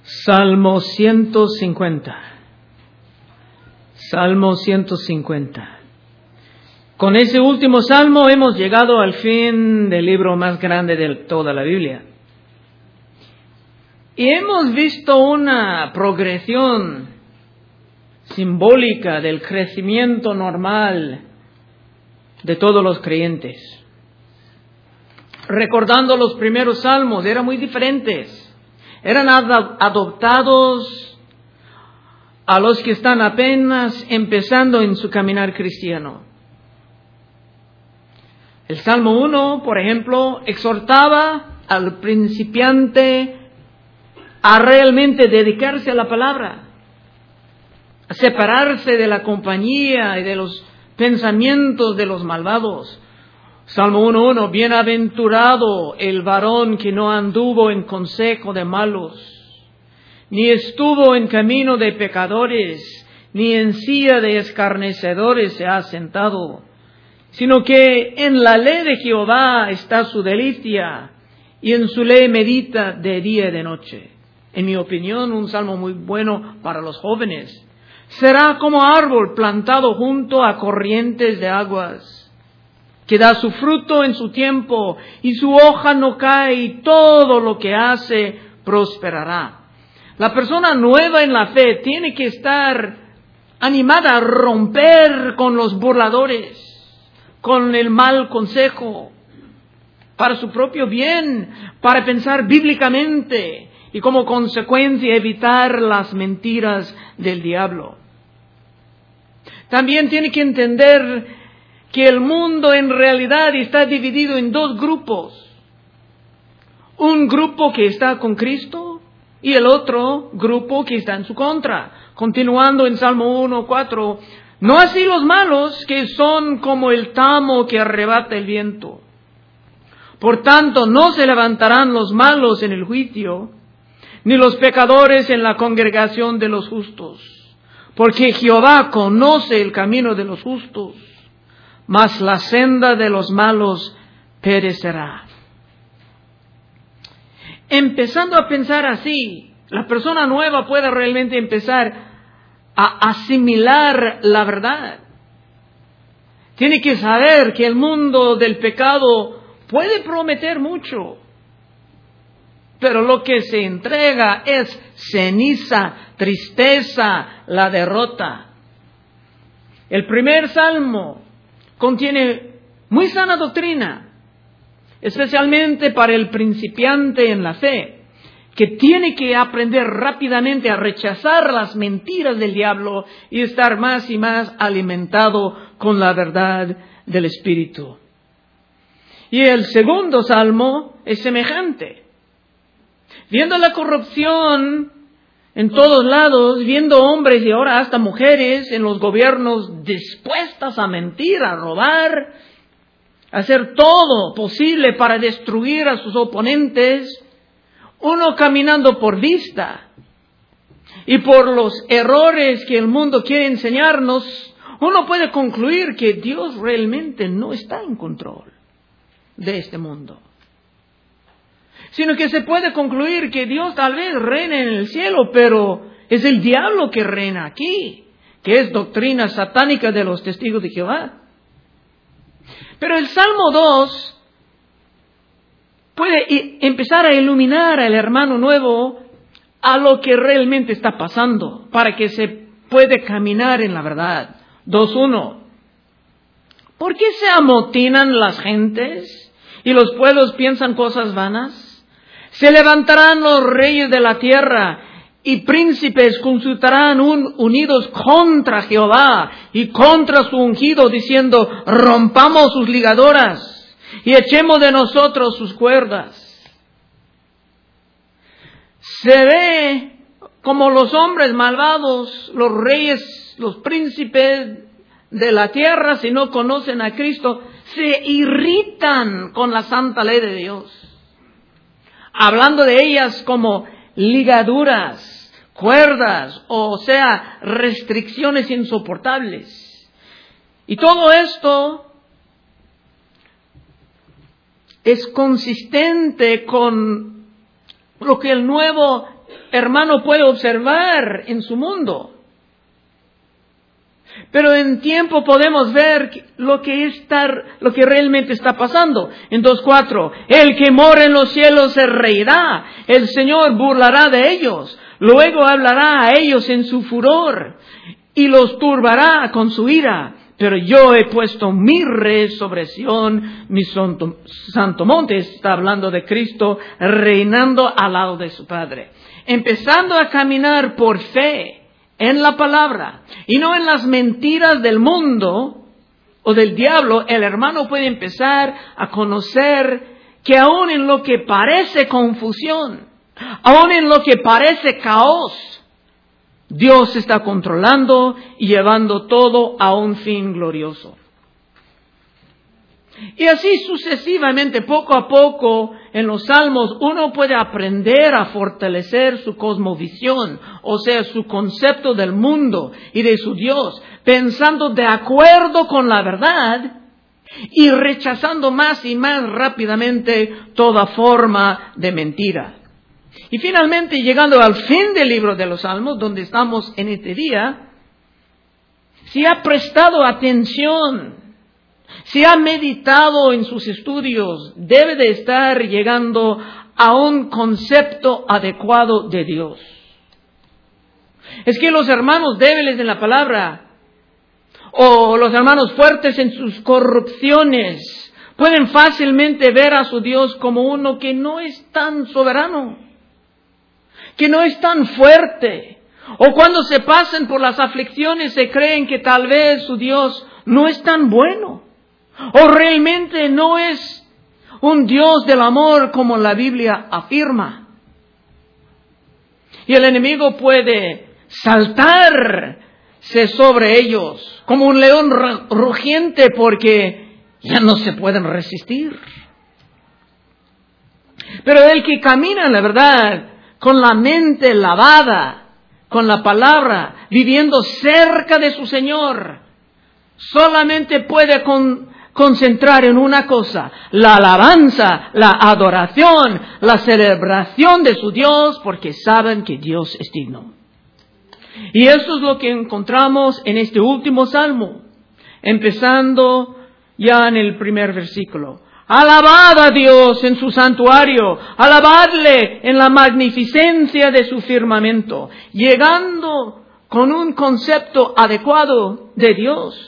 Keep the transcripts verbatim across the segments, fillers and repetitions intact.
Salmo ciento cincuenta. Salmo ciento cincuenta. Con ese último salmo hemos llegado al fin del libro más grande de toda la Biblia. Y hemos visto una progresión simbólica del crecimiento normal de todos los creyentes. Recordando los primeros salmos, eran muy diferentes. Eran adoptados a los que están apenas empezando en su caminar cristiano. El Salmo uno, por ejemplo, exhortaba al principiante a realmente dedicarse a la palabra, a separarse de la compañía y de los pensamientos de los malvados. Salmo uno uno, bienaventurado el varón que no anduvo en consejo de malos, ni estuvo en camino de pecadores, ni en silla de escarnecedores se ha sentado, sino que en la ley de Jehová está su delicia, y en su ley medita de día y de noche. En mi opinión, un salmo muy bueno para los jóvenes. Será como árbol plantado junto a corrientes de aguas, que da su fruto en su tiempo, y su hoja no cae, y todo lo que hace prosperará. La persona nueva en la fe tiene que estar animada a romper con los burladores, con el mal consejo, para su propio bien, para pensar bíblicamente y como consecuencia evitar las mentiras del diablo. También tiene que entender que el mundo en realidad está dividido en dos grupos. Un grupo que está con Cristo y el otro grupo que está en su contra. Continuando en Salmo uno cuatro, no así los malos, que son como el tamo que arrebata el viento. Por tanto, no se levantarán los malos en el juicio, ni los pecadores en la congregación de los justos. Porque Jehová conoce el camino de los justos, mas la senda de los malos perecerá. Empezando a pensar así, la persona nueva puede realmente empezar a asimilar la verdad. Tiene que saber que el mundo del pecado puede prometer mucho, pero lo que se entrega es ceniza, tristeza, la derrota. El primer salmo contiene muy sana doctrina, especialmente para el principiante en la fe, que tiene que aprender rápidamente a rechazar las mentiras del diablo y estar más y más alimentado con la verdad del Espíritu. Y el segundo salmo es semejante. Viendo la corrupción en todos lados, viendo hombres y ahora hasta mujeres en los gobiernos dispuestas a mentir, a robar, a hacer todo posible para destruir a sus oponentes, uno caminando por vista y por los errores que el mundo quiere enseñarnos, uno puede concluir que Dios realmente no está en control de este mundo, sino que se puede concluir que Dios tal vez reina en el cielo, pero es el diablo que reina aquí, que es doctrina satánica de los testigos de Jehová. Pero el Salmo dos puede empezar a iluminar al hermano nuevo a lo que realmente está pasando, para que se puede caminar en la verdad. dos uno. ¿Por qué se amotinan las gentes y los pueblos piensan cosas vanas? Se levantarán los reyes de la tierra y príncipes consultarán un, unidos contra Jehová y contra su ungido, diciendo, rompamos sus ligadoras y echemos de nosotros sus cuerdas. Se ve como los hombres malvados, los reyes, los príncipes de la tierra, si no conocen a Cristo, se irritan con la santa ley de Dios, hablando de ellas como ligaduras, cuerdas, o sea, restricciones insoportables. Y todo esto es consistente con lo que el nuevo hermano puede observar en su mundo. Pero en tiempo podemos ver lo que está, lo que realmente está pasando. En dos cuatro, el que mora en los cielos se reirá, el Señor burlará de ellos, luego hablará a ellos en su furor y los turbará con su ira. Pero yo he puesto mi rey sobre Sión, mi santo, santo monte. Está hablando de Cristo reinando al lado de su Padre. Empezando a caminar por fe en la palabra y no en las mentiras del mundo o del diablo, el hermano puede empezar a conocer que aún en lo que parece confusión, aún en lo que parece caos, Dios está controlando y llevando todo a un fin glorioso. Y así sucesivamente, poco a poco, en los Salmos, uno puede aprender a fortalecer su cosmovisión, o sea, su concepto del mundo y de su Dios, pensando de acuerdo con la verdad y rechazando más y más rápidamente toda forma de mentira. Y finalmente, llegando al fin del libro de los Salmos, donde estamos en este día, si ha prestado atención, si ha meditado en sus estudios, debe de estar llegando a un concepto adecuado de Dios. Es que los hermanos débiles en la palabra, o los hermanos fuertes en sus corrupciones, pueden fácilmente ver a su Dios como uno que no es tan soberano, que no es tan fuerte. O cuando se pasan por las aflicciones se creen que tal vez su Dios no es tan bueno. O realmente no es un Dios del amor como la Biblia afirma. Y el enemigo puede saltarse sobre ellos como un león rugiente porque ya no se pueden resistir. Pero el que camina en la verdad, con la mente lavada, con la palabra, viviendo cerca de su Señor, solamente puede con concentrar en una cosa, la alabanza, la adoración, la celebración de su Dios, porque saben que Dios es digno. Y eso es lo que encontramos en este último salmo, empezando ya en el primer versículo. Alabad a Dios en su santuario, alabadle en la magnificencia de su firmamento, llegando con un concepto adecuado de Dios.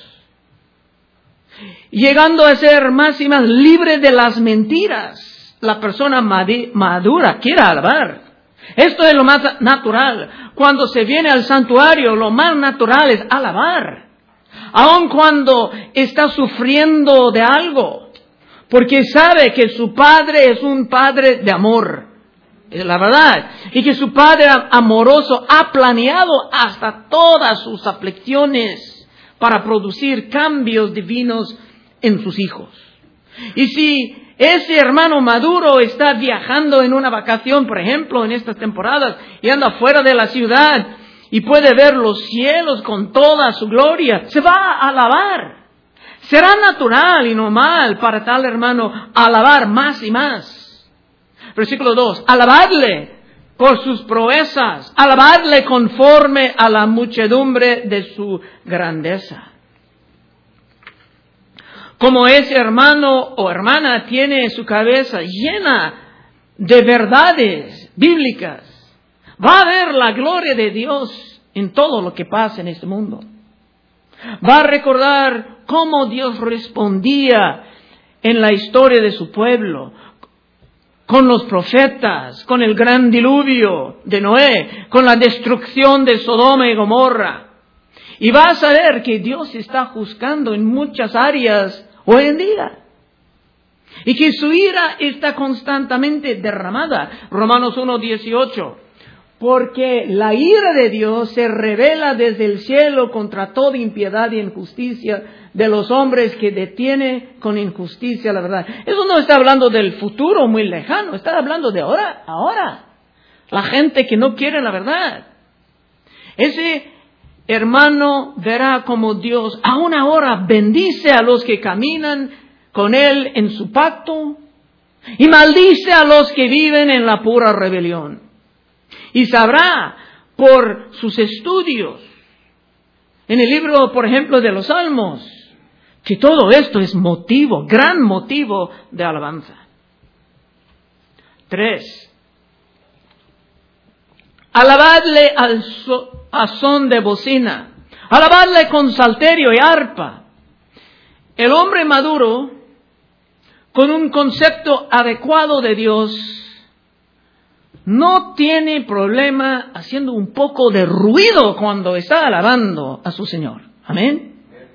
Llegando a ser más y más libre de las mentiras. La persona madura quiere alabar. Esto es lo más natural. Cuando se viene al santuario, lo más natural es alabar. Aun cuando está sufriendo de algo. Porque sabe que su padre es un padre de amor. Es la verdad. Y que su padre amoroso ha planeado hasta todas sus aflicciones para producir cambios divinos en sus hijos. Y si ese hermano maduro está viajando en una vacación, por ejemplo, en estas temporadas, y anda fuera de la ciudad y puede ver los cielos con toda su gloria, se va a alabar. Será natural y normal para tal hermano alabar más y más. Versículo dos. Alabadle por sus proezas, alabadle conforme a la muchedumbre de su grandeza. Como ese hermano o hermana tiene su cabeza llena de verdades bíblicas, va a ver la gloria de Dios en todo lo que pasa en este mundo. Va a recordar cómo Dios respondía en la historia de su pueblo, con los profetas, con el gran diluvio de Noé, con la destrucción de Sodoma y Gomorra. Y va a saber que Dios está juzgando en muchas áreas hoy en día. Y que su ira está constantemente derramada. Romanos uno dieciocho. Porque la ira de Dios se revela desde el cielo contra toda impiedad y injusticia de los hombres que detiene con injusticia la verdad. Eso no está hablando del futuro muy lejano. Está hablando de ahora, ahora. La gente que no quiere la verdad. Ese hermano verá como Dios aún ahora bendice a los que caminan con Él en su pacto y maldice a los que viven en la pura rebelión. y sabrá por sus estudios en el libro, por ejemplo, de los Salmos, que todo esto es motivo, gran motivo de alabanza. Tres. Alabadle al so, a son de bocina. Alabadle con salterio y arpa. El hombre maduro, con un concepto adecuado de Dios, no tiene problema haciendo un poco de ruido cuando está alabando a su Señor. Amén.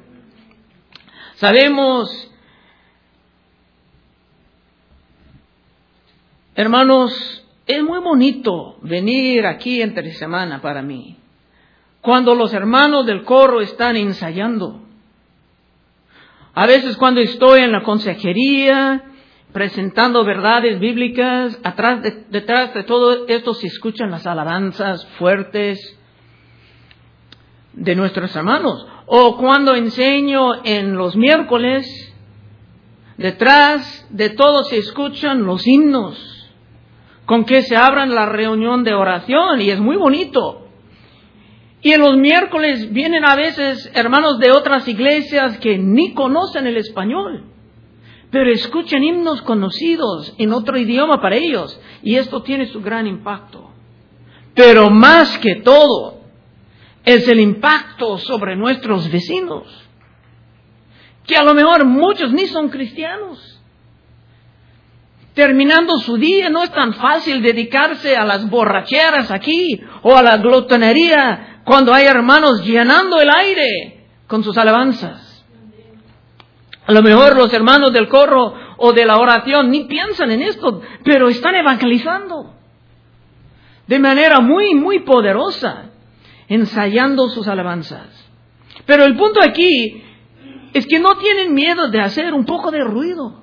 Sabemos, hermanos, es muy bonito venir aquí entre semana para mí, cuando los hermanos del coro están ensayando. A veces cuando estoy en la consejería, presentando verdades bíblicas, atrás de, detrás de todo esto se escuchan las alabanzas fuertes de nuestros hermanos. O cuando enseño en los miércoles, detrás de todo se escuchan los himnos con que se abran la reunión de oración, y es muy bonito. Y en los miércoles vienen a veces hermanos de otras iglesias que ni conocen el español, pero escuchan himnos conocidos en otro idioma para ellos, y esto tiene su gran impacto. Pero más que todo, es el impacto sobre nuestros vecinos, que a lo mejor muchos ni son cristianos. Terminando su día, no es tan fácil dedicarse a las borracheras aquí o a la glotonería cuando hay hermanos llenando el aire con sus alabanzas. A lo mejor los hermanos del coro o de la oración ni piensan en esto, pero están evangelizando de manera muy, muy poderosa, ensayando sus alabanzas. Pero el punto aquí es que no tienen miedo de hacer un poco de ruido.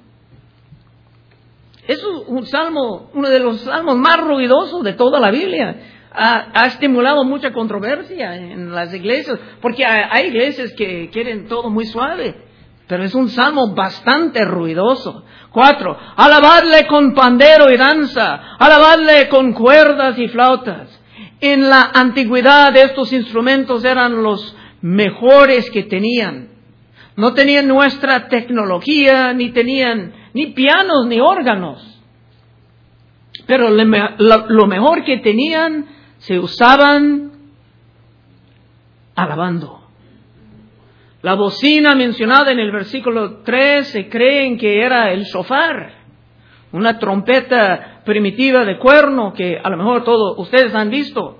Es un salmo, uno de los salmos más ruidosos de toda la Biblia. Ha, ha estimulado mucha controversia en las iglesias, porque hay, hay iglesias que quieren todo muy suave, pero es un salmo bastante ruidoso. Cuatro, alabadle con pandero y danza, alabadle con cuerdas y flautas. En la antigüedad estos instrumentos eran los mejores que tenían. No tenían nuestra tecnología, ni tenían ni pianos ni órganos. Pero lo mejor que tenían se usaban alabando. La bocina mencionada en el versículo tres se creen que era el shofar, una trompeta primitiva de cuerno que a lo mejor todos ustedes han visto.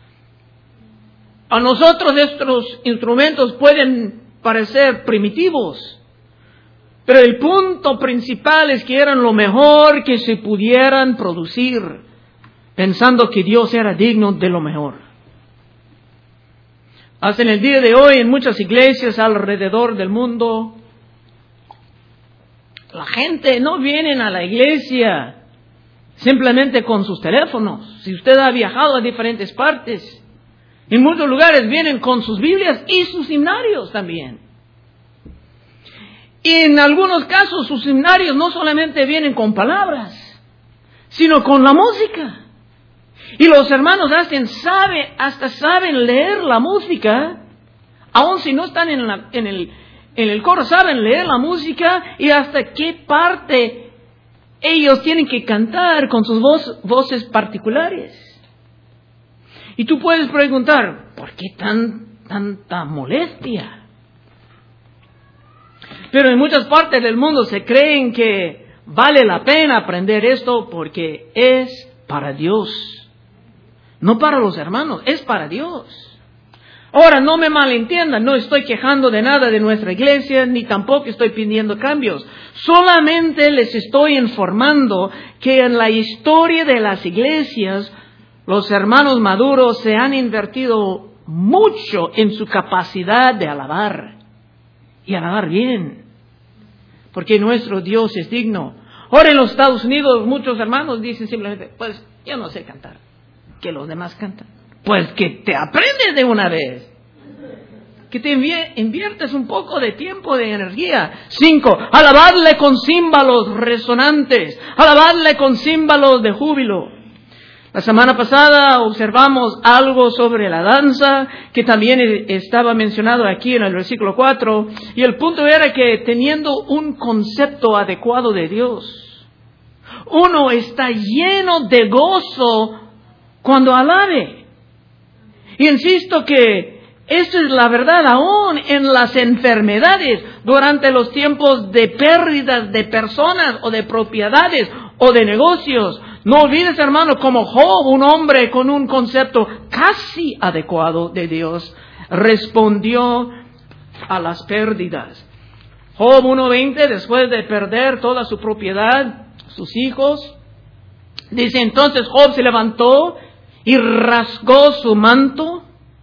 A nosotros estos instrumentos pueden parecer primitivos, pero el punto principal es que eran lo mejor que se pudieran producir, pensando que Dios era digno de lo mejor. Hasta en el día de hoy, en muchas iglesias alrededor del mundo, la gente no viene a la iglesia simplemente con sus teléfonos. Si usted ha viajado a diferentes partes, en muchos lugares vienen con sus Biblias y sus himnarios también. Y en algunos casos sus himnarios no solamente vienen con palabras, sino con la música. Y los hermanos hasta saben, hasta saben leer la música, aun si no están en, la, en, el, en el coro, saben leer la música y hasta qué parte ellos tienen que cantar con sus voz, voces particulares. Y tú puedes preguntar, ¿por qué tan, tanta molestia? Pero en muchas partes del mundo se creen que vale la pena aprender esto porque es para Dios. No para los hermanos, es para Dios. Ahora, no me malentiendan, no estoy quejando de nada de nuestra iglesia, ni tampoco estoy pidiendo cambios. Solamente les estoy informando que en la historia de las iglesias, los hermanos maduros se han invertido mucho en su capacidad de alabar. Y alabar bien, porque nuestro Dios es digno. Ahora en los Estados Unidos muchos hermanos dicen simplemente, pues yo no sé cantar, que los demás cantan. Pues que te aprendes de una vez, que te inviertes un poco de tiempo, de energía. Cinco, alabadle con címbalos resonantes, alabadle con címbalos de júbilo. La semana pasada observamos algo sobre la danza, que también estaba mencionado aquí en el versículo cuatro, y el punto era que teniendo un concepto adecuado de Dios, uno está lleno de gozo cuando alabe. Y insisto que esto es la verdad aún en las enfermedades, durante los tiempos de pérdidas de personas o de propiedades o de negocios. No olvides, hermano, como Job, un hombre con un concepto casi adecuado de Dios, respondió a las pérdidas. Job uno veinte, después de perder toda su propiedad, sus hijos, dice: entonces Job se levantó y rasgó su manto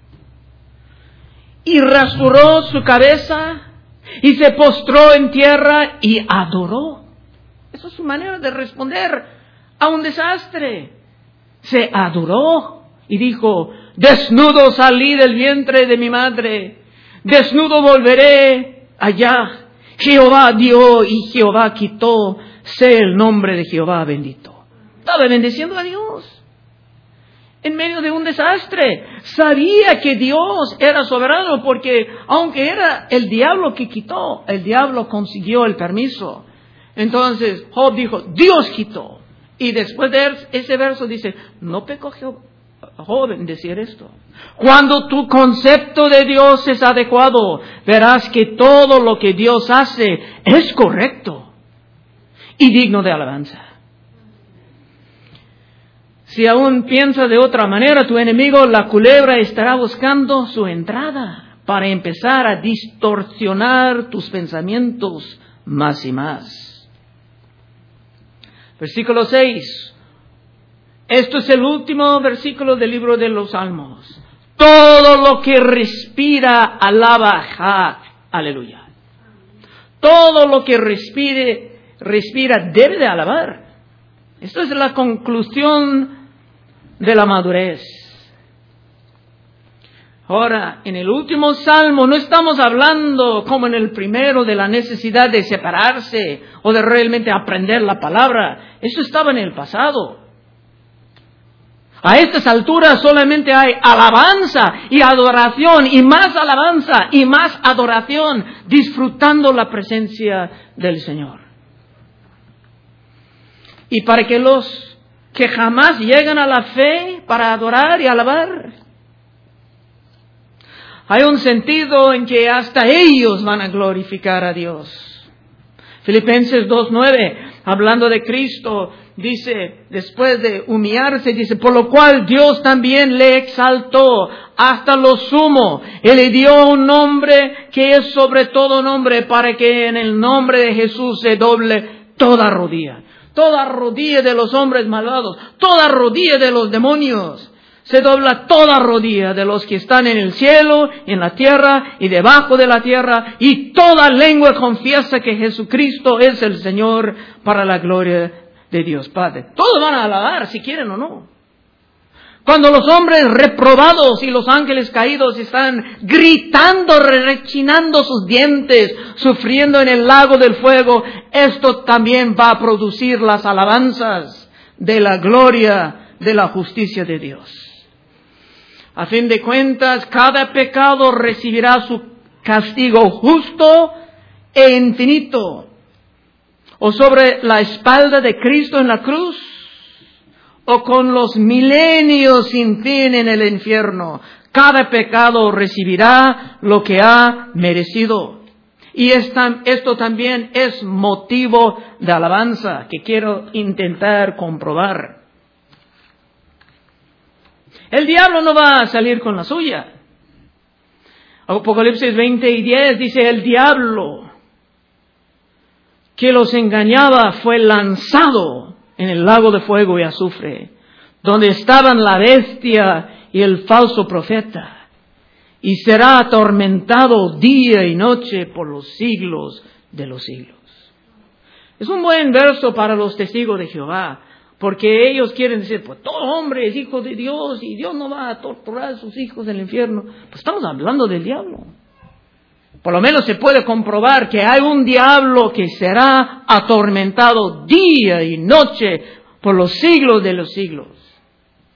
y rasuró su cabeza y se postró en tierra y adoró. Esa es su manera de responder a un desastre. Se adoró y dijo: desnudo salí del vientre de mi madre, desnudo volveré allá. Jehová dio y Jehová quitó, sé el nombre de Jehová bendito. Estaba bendiciendo a Dios en medio de un desastre. Sabía que Dios era soberano, porque aunque era el diablo que quitó, el diablo consiguió el permiso. Entonces Job dijo: Dios quitó. Y después de ese verso dice: no pecó Job en decir esto. Cuando tu concepto de Dios es adecuado, verás que todo lo que Dios hace es correcto y digno de alabanza. Si aún piensas de otra manera, tu enemigo, la culebra, estará buscando su entrada para empezar a distorsionar tus pensamientos más y más. Versículo seis. Esto es el último versículo del libro de los Salmos. Todo lo que respira, alaba Jah. Aleluya. Todo lo que respire, respira, debe de alabar. Esto es la conclusión de la madurez. Ahora, en el último salmo no estamos hablando como en el primero de la necesidad de separarse o de realmente aprender la palabra. Eso estaba en el pasado. A estas alturas solamente hay alabanza y adoración, y más alabanza y más adoración, disfrutando la presencia del Señor. Y para que los que jamás llegan a la fe para adorar y alabar, hay un sentido en que hasta ellos van a glorificar a Dios. Filipenses dos nueve, hablando de Cristo, dice, después de humillarse, dice: por lo cual Dios también le exaltó hasta lo sumo. Él le dio un nombre que es sobre todo nombre, para que en el nombre de Jesús se doble toda rodilla. Toda rodilla de los hombres malvados, toda rodilla de los demonios. Se dobla toda rodilla de los que están en el cielo, en la tierra y debajo de la tierra, y toda lengua confiesa que Jesucristo es el Señor, para la gloria de Dios Padre. Todos van a alabar, si quieren o no. Cuando los hombres reprobados y los ángeles caídos están gritando, rechinando sus dientes, sufriendo en el lago del fuego, esto también va a producir las alabanzas de la gloria de la justicia de Dios. A fin de cuentas, cada pecado recibirá su castigo justo e infinito. O sobre la espalda de Cristo en la cruz, o con los milenios sin fin en el infierno. Cada pecado recibirá lo que ha merecido. Y esta, esto también es motivo de alabanza que quiero intentar comprobar. El diablo no va a salir con la suya. Apocalipsis veinte y diez dice: el diablo que los engañaba fue lanzado en el lago de fuego y azufre, donde estaban la bestia y el falso profeta, y será atormentado día y noche por los siglos de los siglos. Es un buen verso para los testigos de Jehová, porque ellos quieren decir: pues todo hombre es hijo de Dios y Dios no va a torturar a sus hijos en el infierno. Pues estamos hablando del diablo. Por lo menos se puede comprobar que hay un diablo que será atormentado día y noche por los siglos de los siglos.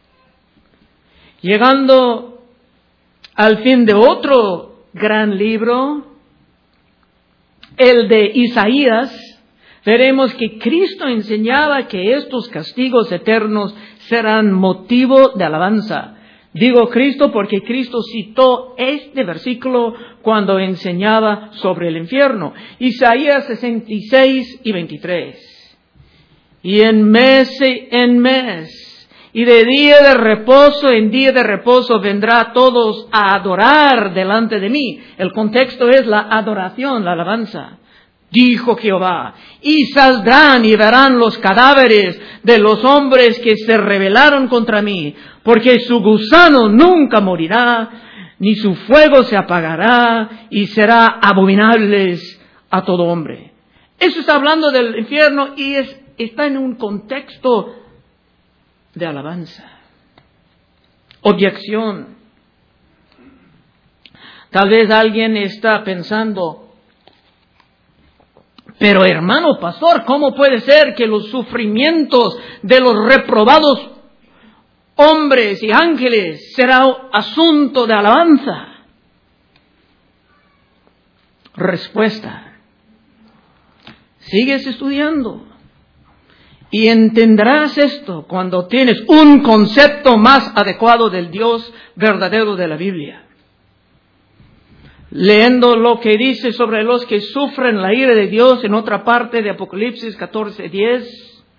Llegando al fin de otro gran libro, el de Isaías, veremos que Cristo enseñaba que estos castigos eternos serán motivo de alabanza. Digo Cristo porque Cristo citó este versículo cuando enseñaba sobre el infierno. Isaías sesenta y seis y veintitrés. Y en mes en mes, y de día de reposo en día de reposo vendrá todos a adorar delante de mí. El contexto es la adoración, la alabanza. Dijo Jehová, y saldrán y verán los cadáveres de los hombres que se rebelaron contra mí, porque su gusano nunca morirá, ni su fuego se apagará, y será abominables a todo hombre. Eso está hablando del infierno y es, está en un contexto de alabanza. Objeción. Tal vez alguien está pensando, pero hermano pastor, ¿cómo puede ser que los sufrimientos de los reprobados hombres y ángeles será asunto de alabanza? Respuesta. Sigues estudiando y entenderás esto cuando tienes un concepto más adecuado del Dios verdadero de la Biblia. Leyendo lo que dice sobre los que sufren la ira de Dios en otra parte de Apocalipsis catorce diez,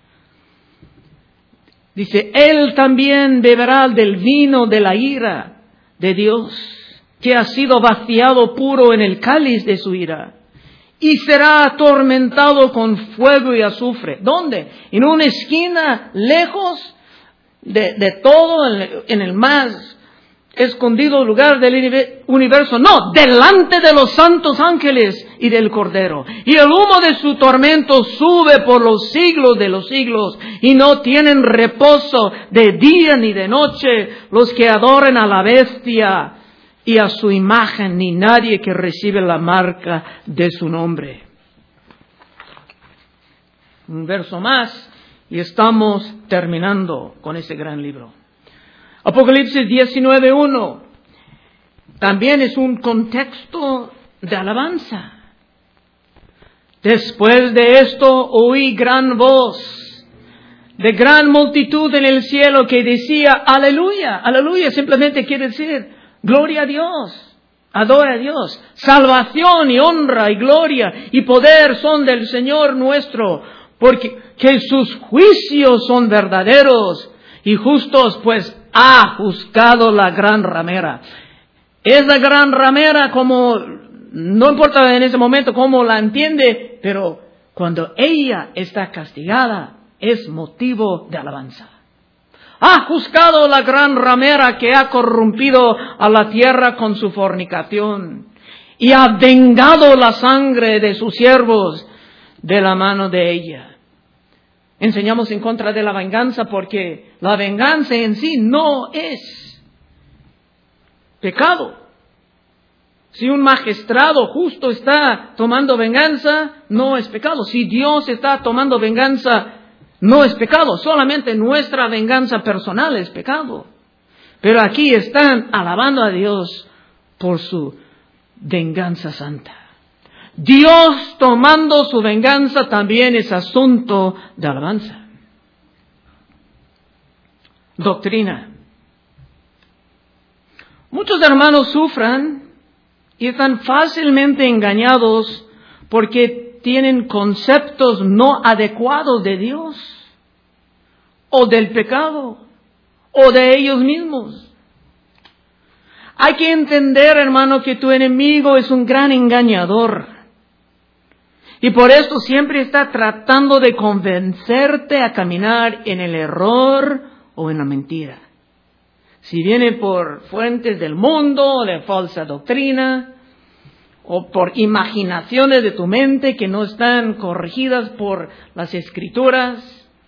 dice, Él también beberá del vino de la ira de Dios, que ha sido vaciado puro en el cáliz de su ira, y será atormentado con fuego y azufre. ¿Dónde? En una esquina lejos de, de todo, en, en el más escondido lugar del universo. No, delante de los santos ángeles y del Cordero. Y el humo de su tormento sube por los siglos de los siglos, y no tienen reposo de día ni de noche los que adoren a la bestia y a su imagen, ni nadie que recibe la marca de su nombre. Un verso más y estamos terminando con ese gran libro. Apocalipsis diecinueve uno también es un contexto de alabanza. Después de esto oí gran voz de gran multitud en el cielo que decía, aleluya. Aleluya simplemente quiere decir, gloria a Dios, adora a Dios. Salvación y honra y gloria y poder son del Señor nuestro, porque que sus juicios son verdaderos y justos, pues ha juzgado la gran ramera. Esa gran ramera, como, no importa en ese momento cómo la entiende, pero cuando ella está castigada, es motivo de alabanza. Ha juzgado la gran ramera que ha corrompido a la tierra con su fornicación, y ha vengado la sangre de sus siervos de la mano de ella. Enseñamos en contra de la venganza porque la venganza en sí no es pecado. Si un magistrado justo está tomando venganza, no es pecado. Si Dios está tomando venganza, no es pecado. Solamente nuestra venganza personal es pecado. Pero aquí están alabando a Dios por su venganza santa. Dios tomando su venganza también es asunto de alabanza. Doctrina. Muchos hermanos sufren y están fácilmente engañados porque tienen conceptos no adecuados de Dios, o del pecado, o de ellos mismos. Hay que entender, hermano, que tu enemigo es un gran engañador. Y por esto siempre está tratando de convencerte a caminar en el error o en la mentira. Si viene por fuentes del mundo, de falsa doctrina, o por imaginaciones de tu mente que no están corregidas por las Escrituras.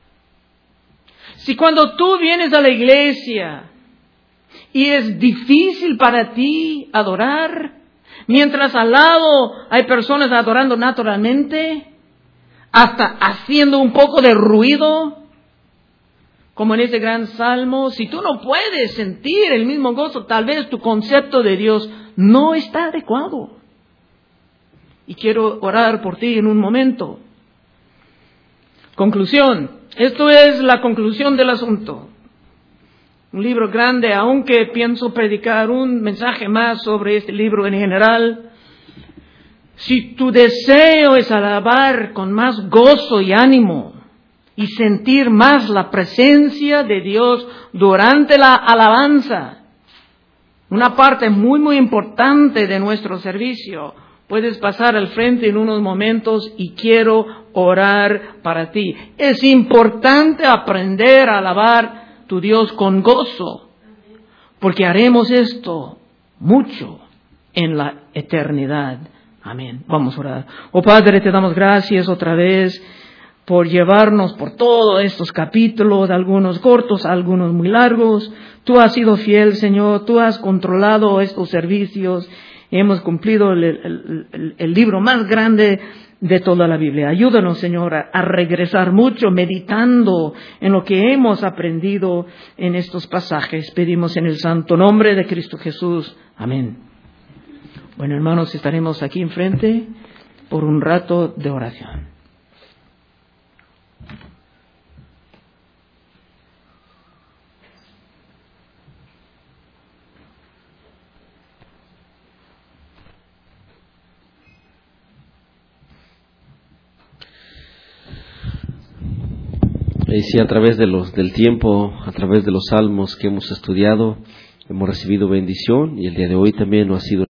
Si cuando tú vienes a la iglesia y es difícil para ti adorar, mientras al lado hay personas adorando naturalmente, hasta haciendo un poco de ruido, como en ese gran salmo, si tú no puedes sentir el mismo gozo, tal vez tu concepto de Dios no está adecuado. Y quiero orar por ti en un momento. Conclusión. Esto es la conclusión del asunto. Un libro grande, aunque pienso predicar un mensaje más sobre este libro en general. Si tu deseo es alabar con más gozo y ánimo y sentir más la presencia de Dios durante la alabanza, una parte muy muy importante de nuestro servicio, puedes pasar al frente en unos momentos y quiero orar para ti. Es importante aprender a alabar tu Dios con gozo, porque haremos esto mucho en la eternidad. Amén. Vamos a orar. Oh Padre, te damos gracias otra vez por llevarnos por todos estos capítulos, algunos cortos, algunos muy largos. Tú has sido fiel, Señor. Tú has controlado estos servicios. Hemos cumplido el, el, el, el libro más grande de toda la Biblia. Ayúdanos, Señor, a, a regresar mucho meditando en lo que hemos aprendido en estos pasajes. Pedimos en el santo nombre de Cristo Jesús. Amén. Bueno, hermanos, estaremos aquí enfrente por un rato de oración. Y sí, a través de los, del tiempo, a través de los salmos que hemos estudiado, hemos recibido bendición y el día de hoy también no ha sido